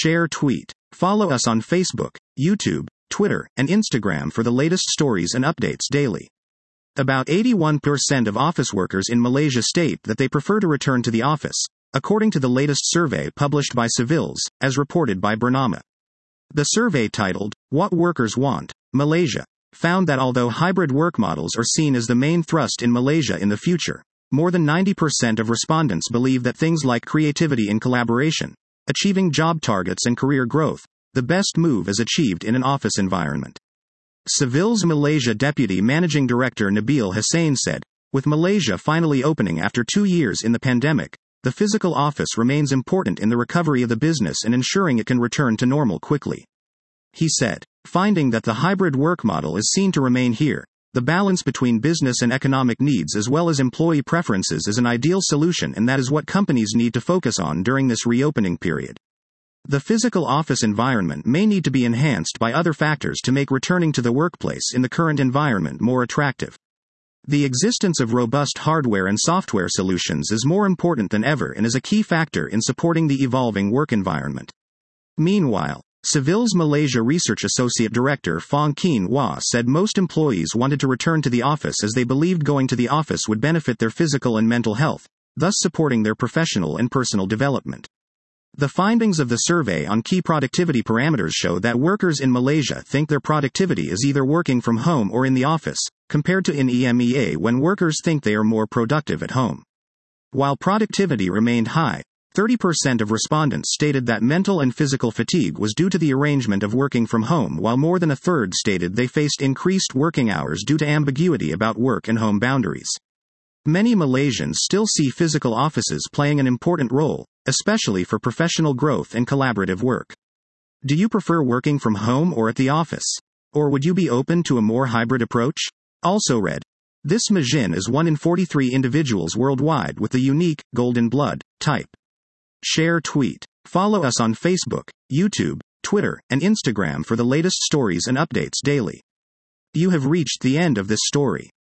Share tweet. Follow us on Facebook, YouTube, Twitter, and Instagram for the latest stories and updates daily. About 81% of office workers in Malaysia state that they prefer to return to the office, according to the latest survey published by Civils, as reported by Bernama. The survey titled, What Workers Want, Malaysia, found that although hybrid work models are seen as the main thrust in Malaysia in the future, more than 90% of respondents believe that things like creativity and collaboration, achieving job targets and career growth, the best move is achieved in an office environment. Civils Malaysia Deputy Managing Director Nabil Hussain said, with Malaysia finally opening after 2 years in the pandemic, the physical office remains important in the recovery of the business and ensuring it can return to normal quickly. He said, finding that the hybrid work model is seen to remain here, the balance between business and economic needs as well as employee preferences is an ideal solution, and that is what companies need to focus on during this reopening period. The physical office environment may need to be enhanced by other factors to make returning to the workplace in the current environment more attractive. The existence of robust hardware and software solutions is more important than ever and is a key factor in supporting the evolving work environment. Meanwhile, Civils Malaysia Research Associate Director Fong Keen Wah said most employees wanted to return to the office as they believed going to the office would benefit their physical and mental health, thus supporting their professional and personal development. The findings of the survey on key productivity parameters show that workers in Malaysia think their productivity is either working from home or in the office, compared to in EMEA when workers think they are more productive at home. While productivity remained high, 30% of respondents stated that mental and physical fatigue was due to the arrangement of working from home, while more than a third stated they faced increased working hours due to ambiguity about work and home boundaries. Many Malaysians still see physical offices playing an important role, especially for professional growth and collaborative work. Do you prefer working from home or at the office? Or would you be open to a more hybrid approach? Also read. This Majin is 1 in 43 individuals worldwide with the unique, golden blood type. Share tweet. Follow us on Facebook, YouTube, Twitter, and Instagram for the latest stories and updates daily. You have reached the end of this story.